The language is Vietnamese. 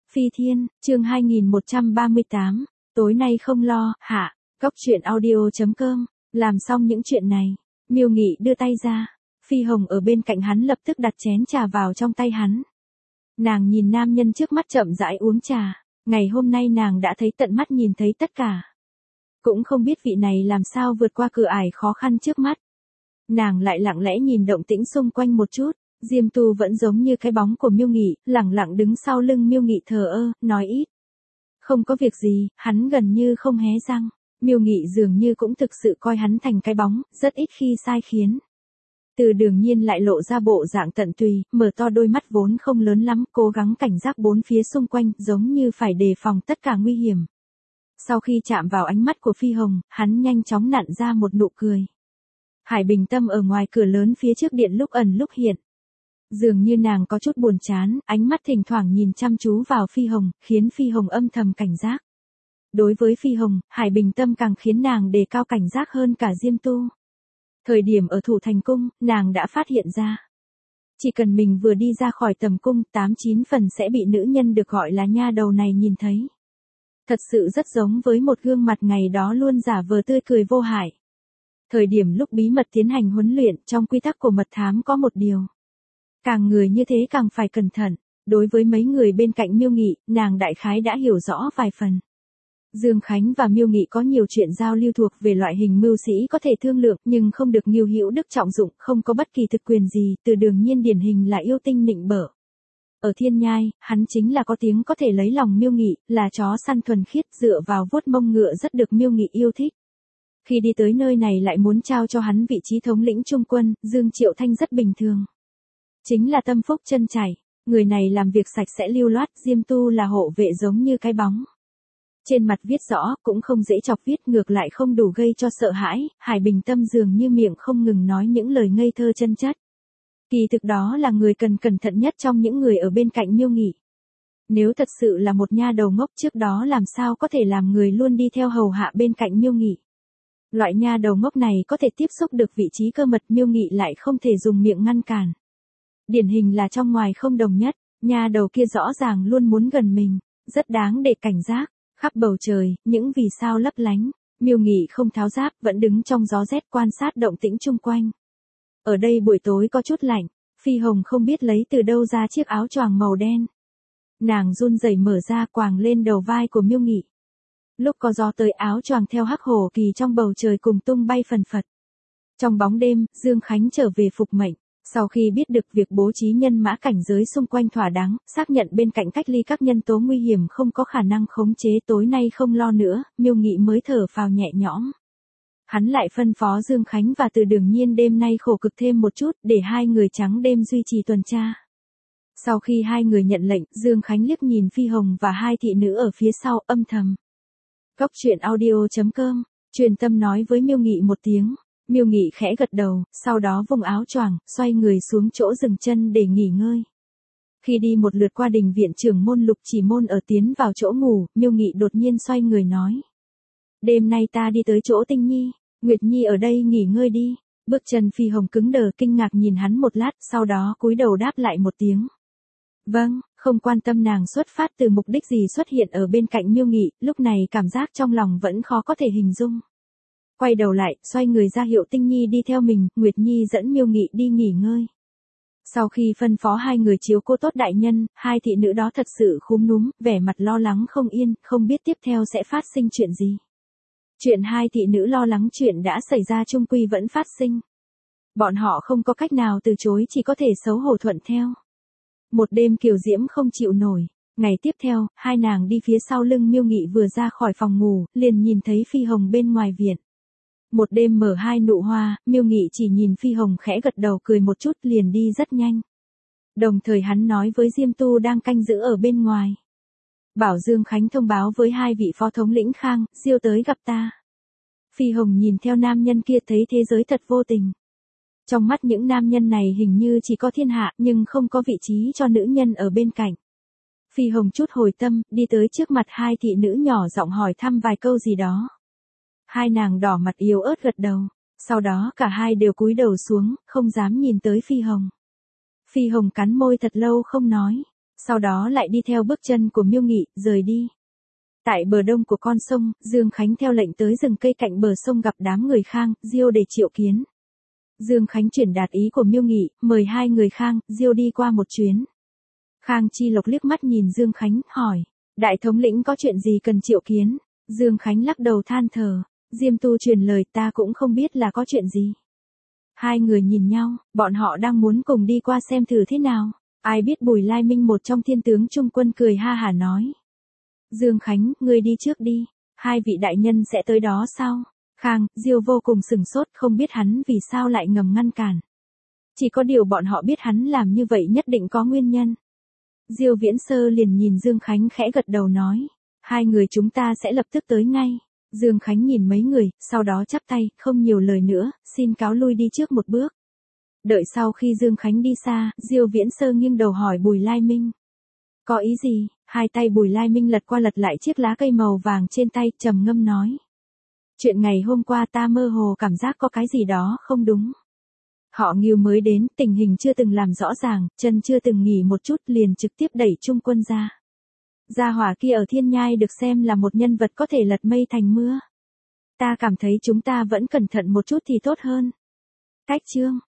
Phi Thiên, chương 2138, tối nay không lo, hạ, góc chuyện audio.com, làm xong những chuyện này, Miêu Nghị đưa tay ra, Phi Hồng ở bên cạnh hắn lập tức đặt chén trà vào trong tay hắn. Nàng nhìn nam nhân trước mắt chậm rãi uống trà, ngày hôm nay nàng đã thấy tận mắt nhìn thấy tất cả. Cũng không biết vị này làm sao vượt qua cửa ải khó khăn trước mắt. Nàng lại lặng lẽ nhìn động tĩnh xung quanh một chút. Diêm Tu vẫn giống như cái bóng của Miêu Nghị, lẳng lặng đứng sau lưng Miêu Nghị thờ ơ, nói ít. Không có việc gì, hắn gần như không hé răng. Miêu Nghị dường như cũng thực sự coi hắn thành cái bóng, rất ít khi sai khiến. Từ Đường Nhiên lại lộ ra bộ dạng tận tùy, mở to đôi mắt vốn không lớn lắm, cố gắng cảnh giác bốn phía xung quanh, giống như phải đề phòng tất cả nguy hiểm. Sau khi chạm vào ánh mắt của Phi Hồng, hắn nhanh chóng nặn ra một nụ cười. Hải Bình Tâm ở ngoài cửa lớn phía trước điện lúc ẩn lúc hiện. Dường như nàng có chút buồn chán, ánh mắt thỉnh thoảng nhìn chăm chú vào Phi Hồng, khiến Phi Hồng âm thầm cảnh giác. Đối với Phi Hồng, Hải Bình Tâm càng khiến nàng đề cao cảnh giác hơn cả Diêm Tu. Thời điểm ở Thủ Thành Cung, nàng đã phát hiện ra. Chỉ cần mình vừa đi ra khỏi tầm cung, 8-9 phần sẽ bị nữ nhân được gọi là nha đầu này nhìn thấy. Thật sự rất giống với một gương mặt ngày đó luôn giả vờ tươi cười vô hại. Thời điểm lúc bí mật tiến hành huấn luyện, trong quy tắc của mật thám có một điều. Càng người như thế càng phải cẩn thận, đối với mấy người bên cạnh Miêu Nghị, nàng đại khái đã hiểu rõ vài phần. Dương Khánh và Miêu Nghị có nhiều chuyện giao lưu thuộc về loại hình mưu sĩ có thể thương lượng nhưng không được Nghiêu Hữu Đức trọng dụng, không có bất kỳ thực quyền gì, Từ Đường Nhiên điển hình là yêu tinh nịnh bợ. Ở Thiên Nhai, hắn chính là có tiếng có thể lấy lòng Miêu Nghị, là chó săn thuần khiết dựa vào vuốt mông ngựa rất được Miêu Nghị yêu thích. Khi đi tới nơi này lại muốn trao cho hắn vị trí thống lĩnh trung quân, Dương Triệu Thanh rất bình thường. Chính là tâm phúc chân chảy, người này làm việc sạch sẽ lưu loát, Diêm Tu là hộ vệ giống như cái bóng. Trên mặt viết rõ, cũng không dễ chọc viết, ngược lại không đủ gây cho sợ hãi, Hải Bình Tâm dường như miệng không ngừng nói những lời ngây thơ chân chất. Kỳ thực đó là người cần cẩn thận nhất trong những người ở bên cạnh Miêu Nghị. Nếu thật sự là một nha đầu ngốc trước đó làm sao có thể làm người luôn đi theo hầu hạ bên cạnh Miêu Nghị. Loại nha đầu ngốc này có thể tiếp xúc được vị trí cơ mật, Miêu Nghị lại không thể dùng miệng ngăn cản. Điển hình là trong ngoài không đồng nhất, nha đầu kia rõ ràng luôn muốn gần mình, rất đáng để cảnh giác. Khắp bầu trời, những vì sao lấp lánh, Miêu Nghị không tháo giáp, vẫn đứng trong gió rét quan sát động tĩnh chung quanh. Ở đây buổi tối có chút lạnh, Phi Hồng không biết lấy từ đâu ra chiếc áo choàng màu đen. Nàng run rẩy mở ra quàng lên đầu vai của Miêu Nghị. Lúc có gió tới áo choàng theo hắc hổ kỳ trong bầu trời cùng tung bay phần phật. Trong bóng đêm, Dương Khánh trở về phục mệnh. Sau khi biết được việc bố trí nhân mã cảnh giới xung quanh thỏa đáng, xác nhận bên cạnh cách ly các nhân tố nguy hiểm không có khả năng khống chế, tối nay không lo nữa, Miêu Nghị mới thở phào nhẹ nhõm. Hắn lại phân phó Dương Khánh và Từ Đường Nhiên đêm nay khổ cực thêm một chút, để hai người trắng đêm duy trì tuần tra. Sau khi hai người nhận lệnh, Dương Khánh liếc nhìn Phi Hồng và hai thị nữ ở phía sau, âm thầm. Góc chuyện audio.com, truyền tâm nói với Miêu Nghị một tiếng. Miêu Nghị khẽ gật đầu, sau đó vùng áo choàng, xoay người xuống chỗ dừng chân để nghỉ ngơi. Khi đi một lượt qua đình viện trưởng môn Lục Chỉ Môn ở tiến vào chỗ ngủ, Miêu Nghị đột nhiên xoay người nói. Đêm nay ta đi tới chỗ Tinh Nhi, Nguyệt Nhi ở đây nghỉ ngơi đi. Bước chân Phi Hồng cứng đờ kinh ngạc nhìn hắn một lát, sau đó cúi đầu đáp lại một tiếng. Vâng, không quan tâm nàng xuất phát từ mục đích gì xuất hiện ở bên cạnh Miêu Nghị, lúc này cảm giác trong lòng vẫn khó có thể hình dung. Quay đầu lại, xoay người ra hiệu Tinh Nhi đi theo mình, Nguyệt Nhi dẫn Miêu Nghị đi nghỉ ngơi. Sau khi phân phó hai người chiếu cố tốt đại nhân, hai thị nữ đó thật sự khúm núm, vẻ mặt lo lắng không yên, không biết tiếp theo sẽ phát sinh chuyện gì. Chuyện hai thị nữ lo lắng chuyện đã xảy ra chung quy vẫn phát sinh. Bọn họ không có cách nào từ chối, chỉ có thể xấu hổ thuận theo. Một đêm kiều diễm không chịu nổi. Ngày tiếp theo, hai nàng đi phía sau lưng Miêu Nghị vừa ra khỏi phòng ngủ, liền nhìn thấy Phi Hồng bên ngoài viện. Một đêm mở hai nụ hoa, Miêu Nghị chỉ nhìn Phi Hồng khẽ gật đầu cười một chút liền đi rất nhanh. Đồng thời hắn nói với Diêm Tu đang canh giữ ở bên ngoài. Bảo Dương Khánh thông báo với hai vị phó thống lĩnh Khang, Diêu tới gặp ta. Phi Hồng nhìn theo nam nhân kia thấy thế giới thật vô tình. Trong mắt những nam nhân này hình như chỉ có thiên hạ nhưng không có vị trí cho nữ nhân ở bên cạnh. Phi Hồng chút hồi tâm, đi tới trước mặt hai thị nữ nhỏ giọng hỏi thăm vài câu gì đó. Hai nàng đỏ mặt yếu ớt gật đầu, sau đó cả hai đều cúi đầu xuống, không dám nhìn tới Phi Hồng. Phi Hồng cắn môi thật lâu không nói, Sau đó lại đi theo bước chân của Miêu Nghị, rời đi. Tại bờ đông của con sông, Dương Khánh theo lệnh tới rừng cây cạnh bờ sông gặp đám người Khang, Diêu để triệu kiến. Dương Khánh chuyển đạt ý của Miêu Nghị, mời hai người Khang, Diêu đi qua một chuyến. Khang Chi Lộc liếc mắt nhìn Dương Khánh, hỏi, đại thống lĩnh có chuyện gì cần triệu kiến? Dương Khánh lắc đầu than thở, Diêm Tu truyền lời ta cũng không biết là có chuyện gì. Hai người nhìn nhau, bọn họ đang muốn cùng đi qua xem thử thế nào. Ai biết Bùi Lai Minh một trong thiên tướng trung quân cười ha hả nói. Dương Khánh, ngươi đi trước đi, hai vị đại nhân sẽ tới đó sao? Khang, Diêu vô cùng sừng sốt không biết hắn vì sao lại ngầm ngăn cản. Chỉ có điều bọn họ biết hắn làm như vậy nhất định có nguyên nhân. Diêu Viễn Sơ liền nhìn Dương Khánh khẽ gật đầu nói. Hai người chúng ta sẽ lập tức tới ngay. Dương Khánh nhìn mấy người, sau đó chắp tay, không nhiều lời nữa, xin cáo lui đi trước một bước. Đợi sau khi Dương Khánh đi xa, Diêu Viễn Sơ nghiêng đầu hỏi Bùi Lai Minh. Có ý gì? Hai tay Bùi Lai Minh lật qua lật lại chiếc lá cây màu vàng trên tay, trầm ngâm nói. Chuyện ngày hôm qua ta mơ hồ cảm giác có cái gì đó không đúng. Họ Ngưu mới đến, tình hình chưa từng làm rõ ràng, chân chưa từng nghỉ một chút liền trực tiếp đẩy trung quân ra. Gia hỏa kia ở Thiên Nhai được xem là một nhân vật có thể lật mây thành mưa. Ta cảm thấy chúng ta vẫn cẩn thận một chút thì tốt hơn. Cách chương